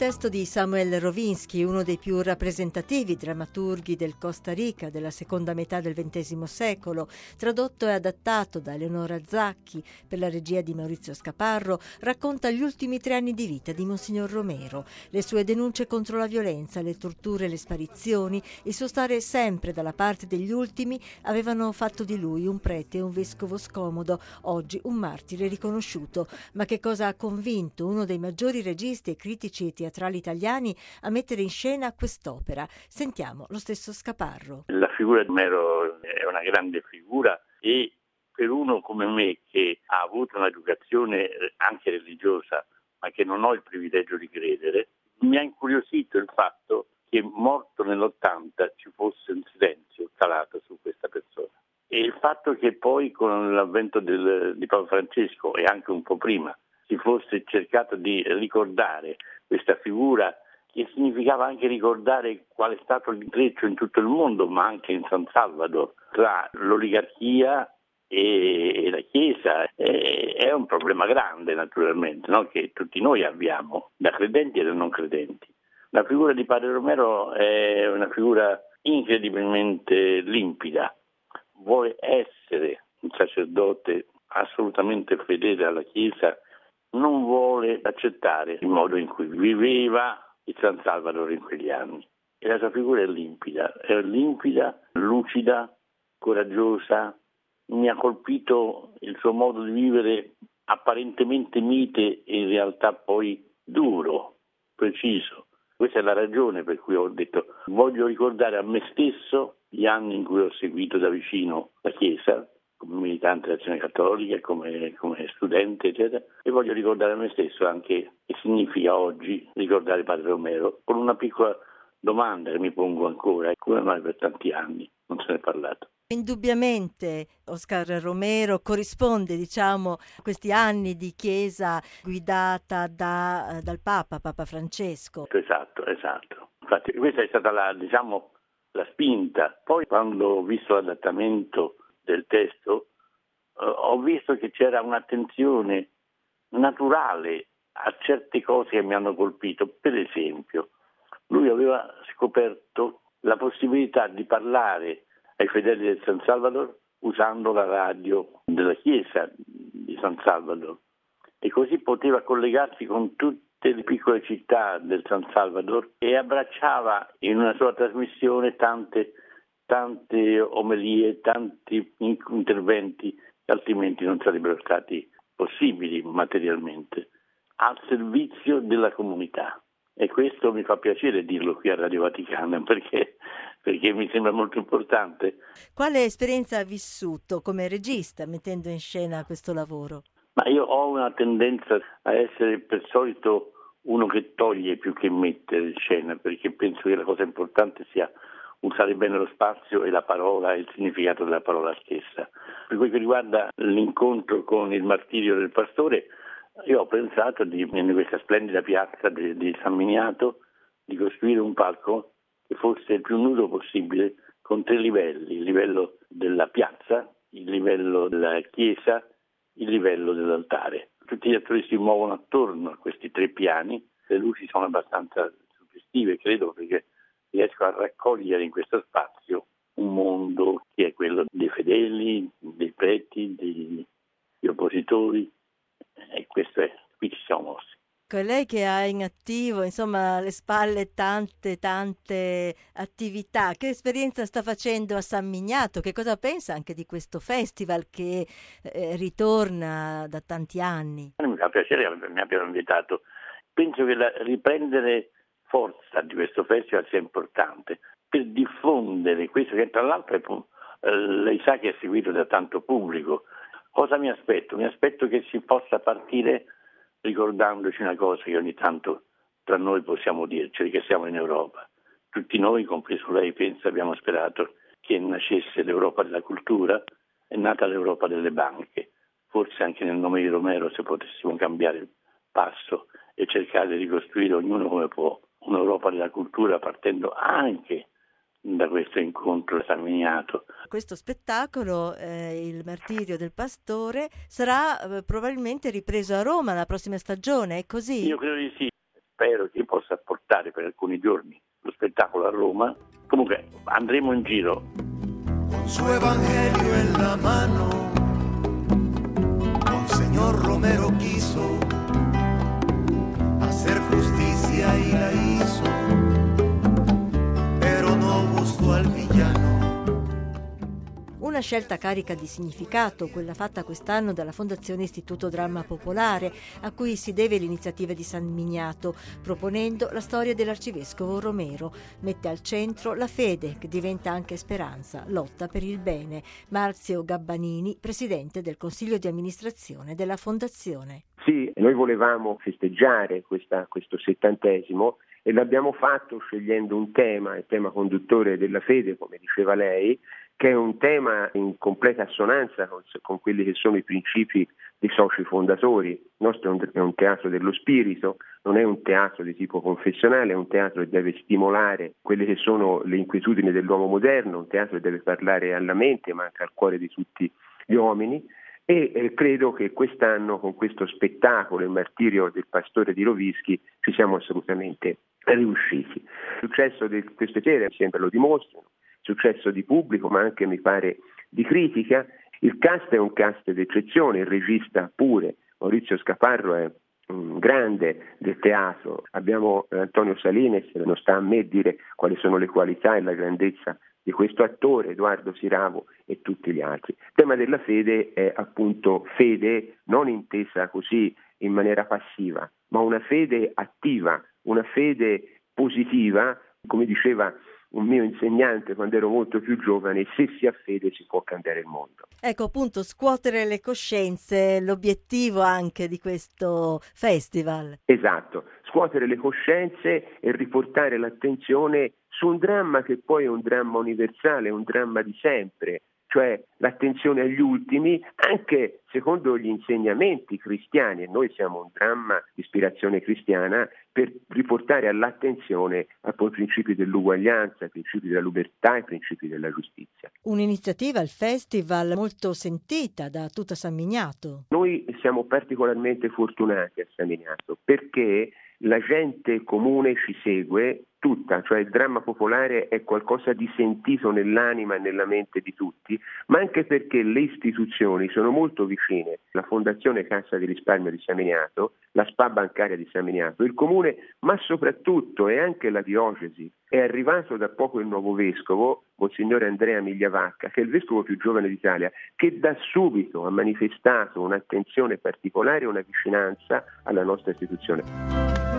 testo di Samuel Rovinsky, uno dei più rappresentativi drammaturghi del Costa Rica della seconda metà del XX secolo, tradotto e adattato da Eleonora Zacchi per la regia di Maurizio Scaparro, racconta gli ultimi 3 anni di vita di Monsignor Romero, le sue denunce contro la violenza, le torture e le sparizioni, il suo stare sempre dalla parte degli ultimi avevano fatto di lui un prete e un vescovo scomodo, oggi un martire riconosciuto. Ma che cosa ha convinto uno dei maggiori registi e critici teatrali italiani a mettere in scena quest'opera? Sentiamo lo stesso Scaparro. La figura di Romero è una grande figura e per uno come me che ha avuto un'educazione anche religiosa ma che non ho il privilegio di credere, mi ha incuriosito il fatto che morto nell'80 ci fosse un silenzio calato su questa persona e il fatto che poi con l'avvento di Papa Francesco e anche un po' prima si fosse cercato di ricordare questa figura, che significava anche ricordare qual è stato l'intreccio in tutto il mondo, ma anche in San Salvador, tra l'oligarchia e la Chiesa. È un problema grande, naturalmente, no? Che tutti noi abbiamo, da credenti e da non credenti. La figura di Padre Romero è una figura incredibilmente limpida. Vuole essere un sacerdote assolutamente fedele alla Chiesa, non vuole accettare il modo in cui viveva il San Salvador in quegli anni. E la sua figura è limpida, lucida, coraggiosa. Mi ha colpito il suo modo di vivere apparentemente mite e in realtà poi duro, preciso. Questa è la ragione per cui ho detto voglio ricordare a me stesso gli anni in cui ho seguito da vicino la Chiesa, come militante dell'Azione Cattolica, come studente, eccetera, e voglio ricordare a me stesso anche che significa oggi ricordare Padre Romero, con una piccola domanda che mi pongo ancora, come mai per tanti anni non se ne è parlato. Indubbiamente Oscar Romero corrisponde, a questi anni di Chiesa guidata dal Papa Francesco. Esatto. Infatti questa è stata la spinta. Poi quando ho visto l'adattamento del testo ho visto che c'era un'attenzione naturale a certe cose che mi hanno colpito. Per esempio, lui aveva scoperto la possibilità di parlare ai fedeli del San Salvador usando la radio della Chiesa di San Salvador e così poteva collegarsi con tutte le piccole città del San Salvador e abbracciava in una sua trasmissione tante omelie, tanti interventi che altrimenti non sarebbero stati possibili materialmente, al servizio della comunità. E questo mi fa piacere dirlo qui a Radio Vaticana perché mi sembra molto importante. Quale esperienza ha vissuto come regista mettendo in scena questo lavoro? Ma io ho una tendenza a essere per solito uno che toglie più che mettere in scena, perché penso che la cosa importante sia usare bene lo spazio e la parola e il significato della parola stessa. Per quel che riguarda l'incontro con il martirio del pastore, io ho pensato in questa splendida piazza di San Miniato di costruire un palco che fosse il più nudo possibile con 3 livelli: il livello della piazza, il livello della chiesa, il livello dell'altare. Tutti gli attori si muovono attorno a questi 3 piani, le luci sono abbastanza suggestive, credo, perché riesco a raccogliere in questo spazio un mondo che è quello dei fedeli, dei preti, degli oppositori, e questo è, qui ci siamo mossi. Lei che ha in attivo, alle spalle tante attività, che esperienza sta facendo a San Miniato? Che cosa pensa anche di questo festival che ritorna da tanti anni? Mi fa piacere che mi abbiano invitato. Penso che riprendere forza di questo festival sia importante per diffondere questo che tra l'altro lei sa che è seguito da tanto pubblico. Cosa mi aspetto? Mi aspetto che si possa partire ricordandoci una cosa che ogni tanto tra noi possiamo dirci, che siamo in Europa. Tutti noi, compreso lei, penso, abbiamo sperato che nascesse l'Europa della cultura, è nata l'Europa delle banche. Forse anche nel nome di Romero, se potessimo cambiare il passo e cercare di costruire ognuno come può un'Europa della cultura partendo anche da questo incontro a San Miniato. Questo spettacolo, il martirio del pastore, sarà probabilmente ripreso a Roma la prossima stagione, è così? Io credo di sì. spero che possa portare per alcuni giorni lo spettacolo a Roma. Comunque andremo in giro. Con su evangelio en la mano, Monseñor Romero quiso hacer justicia y la hizo, pero no gustó al villano. Una scelta carica di significato, quella fatta quest'anno dalla Fondazione Istituto Dramma Popolare, a cui si deve l'iniziativa di San Miniato, proponendo la storia dell'arcivescovo Romero. Mette al centro la fede, che diventa anche speranza, lotta per il bene. Marzio Gabbanini, presidente del Consiglio di amministrazione della Fondazione. Sì, noi volevamo festeggiare questo 70° e l'abbiamo fatto scegliendo un tema, il tema conduttore della fede, come diceva lei, che è un tema in completa assonanza con quelli che sono i principi dei soci fondatori. Il nostro è un teatro dello spirito, non è un teatro di tipo confessionale, è un teatro che deve stimolare quelle che sono le inquietudini dell'uomo moderno, un teatro che deve parlare alla mente ma anche al cuore di tutti gli uomini. E credo che quest'anno con questo spettacolo, il martirio del pastore di Rovinski, ci siamo assolutamente riusciti. Il successo di queste sere sempre lo dimostrano, successo di pubblico ma anche mi pare di critica. Il cast è un cast d'eccezione, il regista pure, Maurizio Scaparro è un grande del teatro, abbiamo Antonio Salines, non sta a me dire quali sono le qualità e la grandezza di questo attore, Edoardo Siravo e tutti gli altri. Il tema della fede è appunto fede non intesa così in maniera passiva, ma una fede attiva, una fede positiva, come diceva un mio insegnante quando ero molto più giovane, se si ha fede si può cambiare il mondo. Ecco, appunto, scuotere le coscienze, l'obiettivo anche di questo festival. Esatto, scuotere le coscienze e riportare l'attenzione su un dramma che poi è un dramma universale, un dramma di sempre, cioè l'attenzione agli ultimi, anche secondo gli insegnamenti cristiani, e noi siamo un dramma di ispirazione cristiana, per riportare all'attenzione i principi dell'uguaglianza, i principi della libertà, i principi della giustizia. Un'iniziativa, il festival, molto sentita da tutta San Miniato. Noi siamo particolarmente fortunati a San Miniato perché la gente comune ci segue tutta, cioè il dramma popolare è qualcosa di sentito nell'anima e nella mente di tutti, ma anche perché le istituzioni sono molto vicine, la Fondazione Cassa di Risparmio di San Miniato, la SPA bancaria di San Miniato, il comune, ma soprattutto e anche la diocesi. È arrivato da poco il nuovo vescovo, Monsignore Andrea Migliavacca, che è il vescovo più giovane d'Italia, che da subito ha manifestato un'attenzione particolare e una vicinanza alla nostra istituzione.